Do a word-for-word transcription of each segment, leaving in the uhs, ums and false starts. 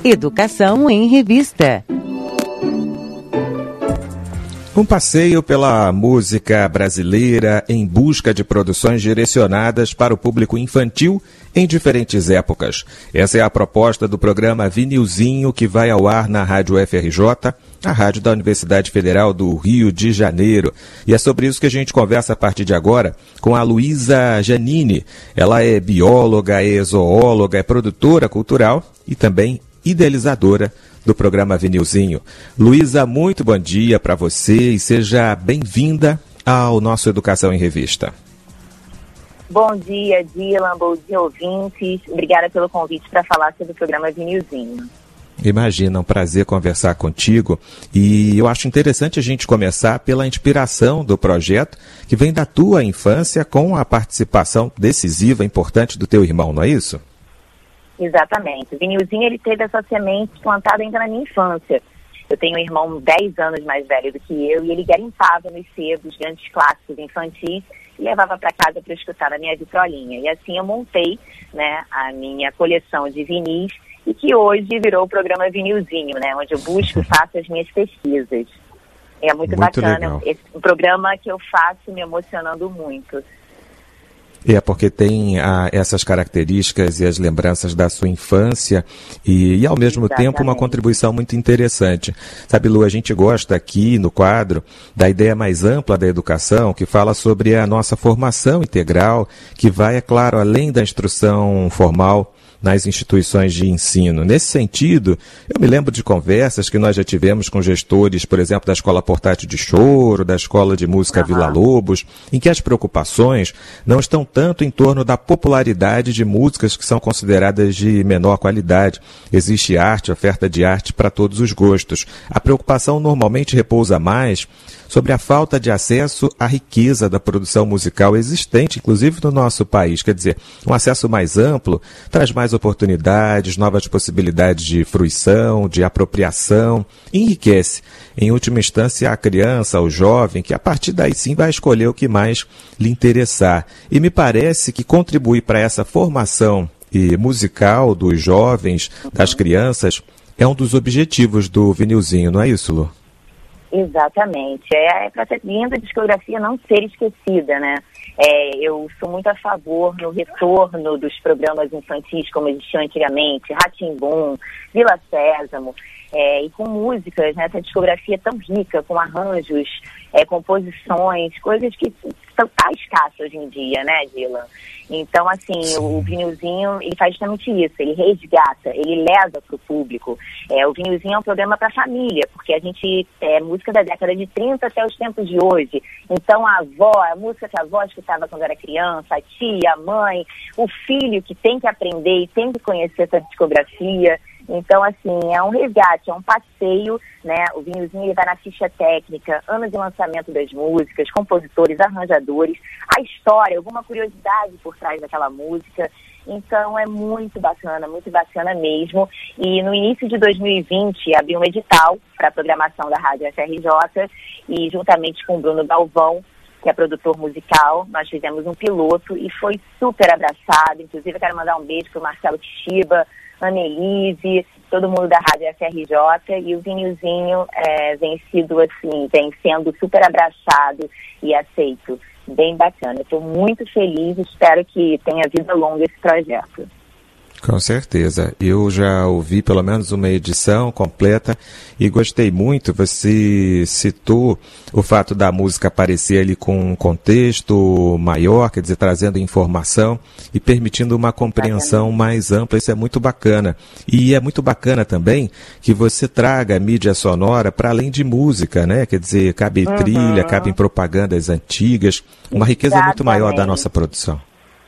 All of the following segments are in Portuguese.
Educação em Revista. Um passeio pela música brasileira em busca de produções direcionadas para o público infantil em diferentes épocas. Essa é a proposta do programa Vinilzinho, que vai ao ar na Rádio F R J, a rádio da Universidade Federal do Rio de Janeiro. E é sobre isso que a gente conversa a partir de agora com a Luísa Janini. Ela é bióloga, é zoóloga, é produtora cultural e também idealizadora do programa Vinilzinho. Luísa, muito bom dia para você e seja bem-vinda ao nosso Educação em Revista. Bom dia, Dylan, bom dia, ouvintes. Obrigada pelo convite para falar sobre o programa Vinilzinho. Imagina, é um prazer conversar contigo e eu acho interessante a gente começar pela inspiração do projeto que vem da tua infância com a participação decisiva e importante do teu irmão, não é isso? Exatamente. O Vinilzinho, ele teve essa semente plantada ainda na minha infância. Eu tenho um irmão dez anos mais velho do que eu e ele garimpava nos sebos grandes clássicos infantis e levava para casa para escutar na minha vitrolinha. E assim eu montei, né, a minha coleção de vinis e que hoje virou o programa Vinilzinho, né, onde eu busco e faço as minhas pesquisas. É muito, muito bacana. Legal. Esse um programa que eu faço me emocionando muito. É porque tem ah, essas características e as lembranças da sua infância e, e ao mesmo Exatamente. tempo, uma contribuição muito interessante. Sabe, Lu, a gente gosta aqui no quadro da ideia mais ampla da educação, que fala sobre a nossa formação integral, que vai, é claro, além da instrução formal nas instituições de ensino. Nesse sentido, eu me lembro de conversas que nós já tivemos com gestores, por exemplo, da Escola Portátil de Choro, da Escola de Música uhum. Vila Lobos, em que as preocupações não estão tanto em torno da popularidade de músicas que são consideradas de menor qualidade. Existe arte, oferta de arte para todos os gostos. A preocupação normalmente repousa mais sobre a falta de acesso à riqueza da produção musical existente, inclusive no nosso país. Quer dizer, um acesso mais amplo traz mais oportunidades, novas possibilidades de fruição, de apropriação, enriquece, em última instância, a criança, o jovem, que a partir daí sim vai escolher o que mais lhe interessar. E me parece que contribuir para essa formação e musical dos jovens, das crianças, é um dos objetivos do Vinilzinho, não é isso, Lu? Exatamente. É, é para ter linda discografia não ser esquecida, né? É, eu sou muito a favor no retorno dos programas infantis como existiam antigamente, Rá-Tim-Bum, Vila Sésamo, é, e com músicas, né? Essa discografia tão rica, com arranjos, é, composições, coisas que estão tá escassas hoje em dia, né, Dylan? Então, assim, Sim. o Vinilzinho, ele faz justamente isso, ele resgata, ele leva para o público. É, o Vinilzinho é um programa para a família, porque a gente é música da década de trinta até os tempos de hoje. Então, a avó, a música que a avó escutava quando era criança, a tia, a mãe, o filho que tem que aprender e tem que conhecer essa discografia. Então, assim, é um resgate, é um passeio, né? O Vinilzinho, ele vai na ficha técnica, ano de lançamento das músicas, compositores, arranjadores, a história, alguma curiosidade por trás daquela música. Então, é muito bacana, muito bacana mesmo. E no início de dois mil e vinte, abriu um edital para a programação da Rádio F R J e, juntamente com o Bruno Galvão, que é produtor musical, nós fizemos um piloto e foi super abraçado. Inclusive, eu quero mandar um beijo para o Marcelo Chiba, Annelise, todo mundo da Rádio F R J, e o Vinilzinho é, vem, sido, assim, vem sendo super abraçado e aceito. Bem bacana. Estou muito feliz, espero que tenha vida longa esse projeto. Com certeza. Eu já ouvi pelo menos uma edição completa e gostei muito. Você citou o fato da música aparecer ali com um contexto maior, quer dizer, trazendo informação e permitindo uma compreensão mais ampla. Isso é muito bacana. E é muito bacana também que você traga a mídia sonora para além de música, né? Quer dizer, cabe em uhum. trilha, cabe em propagandas antigas, uma riqueza Exatamente. muito maior da nossa produção.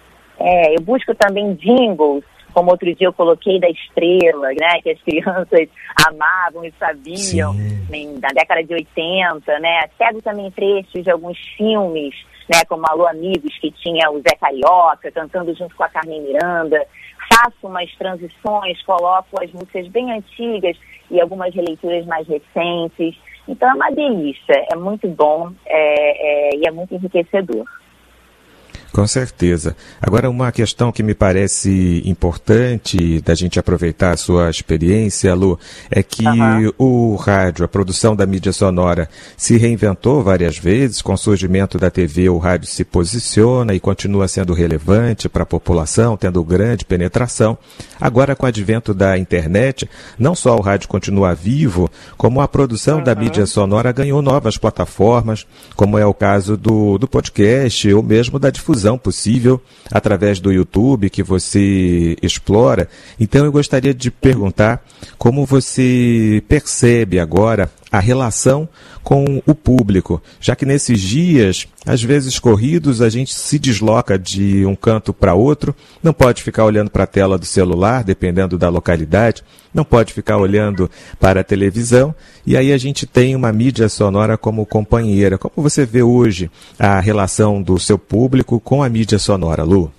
É, eu busco também jingles, como outro dia eu coloquei da Estrela, né, que as crianças amavam e sabiam, em, na década de oitenta, né, pego também trechos de alguns filmes, né, como Alô Amigos, que tinha o Zé Carioca cantando junto com a Carmen Miranda, faço umas transições, coloco as músicas bem antigas e algumas releituras mais recentes, então é uma delícia, é muito bom é, é, e é muito enriquecedor. Com certeza. Agora, uma questão que me parece importante da gente aproveitar a sua experiência, Lu, é que uhum. o rádio, a produção da mídia sonora, se reinventou várias vezes. Com o surgimento da T V, o rádio se posiciona e continua sendo relevante para a população, tendo grande penetração. Agora, com o advento da internet, não só o rádio continua vivo, como a produção uhum. da mídia sonora ganhou novas plataformas, como é o caso do, do podcast ou mesmo da difusão possível através do YouTube que você explora. Então eu gostaria de perguntar como você percebe agora a relação com o público, já que nesses dias, às vezes corridos, a gente se desloca de um canto para outro, não pode ficar olhando para a tela do celular, dependendo da localidade, não pode ficar olhando para a televisão, e aí a gente tem uma mídia sonora como companheira. Como você vê hoje a relação do seu público com a mídia sonora, Lu?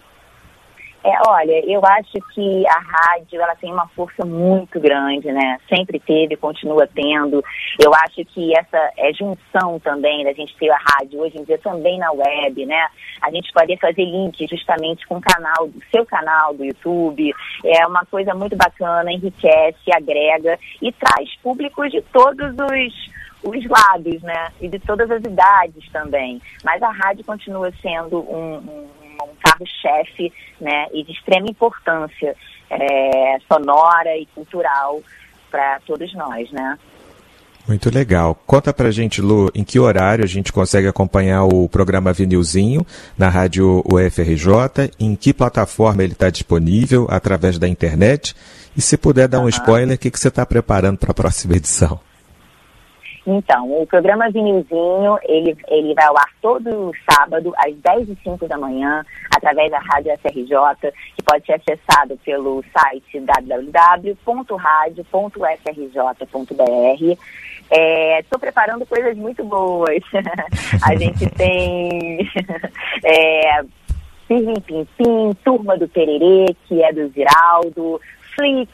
É, olha, eu acho que a rádio, ela tem uma força muito grande, né? Sempre teve, continua tendo. Eu acho que essa é junção também da gente ter a rádio hoje em dia também na web, né? A gente poder fazer link justamente com o canal, do seu canal do YouTube. É uma coisa muito bacana, enriquece, agrega e traz públicos de todos os... os lados, né? E de todas as idades também. Mas a rádio continua sendo um, um, um carro-chefe, né? E de extrema importância é, sonora e cultural para todos nós, né? Muito legal. Conta pra gente, Lu, em que horário a gente consegue acompanhar o programa Vinilzinho na rádio U F R J, em que plataforma ele está disponível, através da internet, e se puder dar um uhum. spoiler, o que, que você está preparando para a próxima edição? Então, o programa Vinilzinho, ele, ele vai ao ar todo sábado, às dez e cinco da manhã, através da Rádio F R J, que pode ser acessado pelo site w w w ponto radio ponto f r j ponto b r. Estou é, preparando coisas muito boas. A gente tem é, Pirlim Pim Pim, Turma do Tererê, que é do Ziraldo, Flix.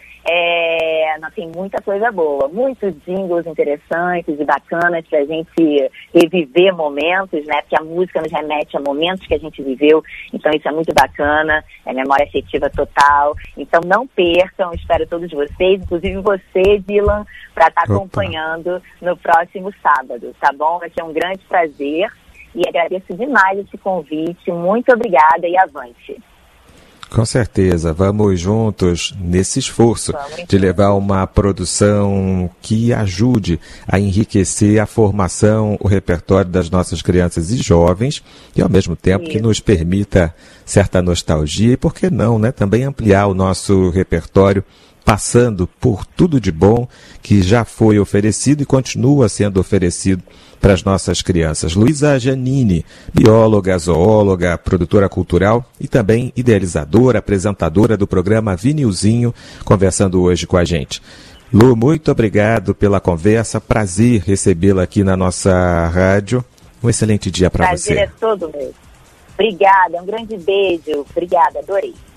É, não, tem muita coisa boa, muitos jingles interessantes e bacanas para a gente reviver momentos, né? Porque a música nos remete a momentos que a gente viveu, então isso é muito bacana, é memória afetiva total. Então não percam, espero todos vocês, inclusive você, Dylan, para estar tá acompanhando no próximo sábado, tá bom? Vai ser um grande prazer e agradeço demais esse convite, muito obrigada e avante. Com certeza, vamos juntos nesse esforço vamos. de levar uma produção que ajude a enriquecer a formação, o repertório das nossas crianças e jovens e ao mesmo tempo Isso. que nos permita certa nostalgia e, por que não, né, também ampliar o nosso repertório passando por tudo de bom que já foi oferecido e continua sendo oferecido para as nossas crianças. Luísa Giannini, bióloga, zoóloga, produtora cultural e também idealizadora, apresentadora do programa Vinilzinho, conversando hoje com a gente. Lu, muito obrigado pela conversa, prazer recebê-la aqui na nossa rádio. Um excelente dia para você. Prazer é todo meu. Obrigada, um grande beijo. Obrigada, adorei.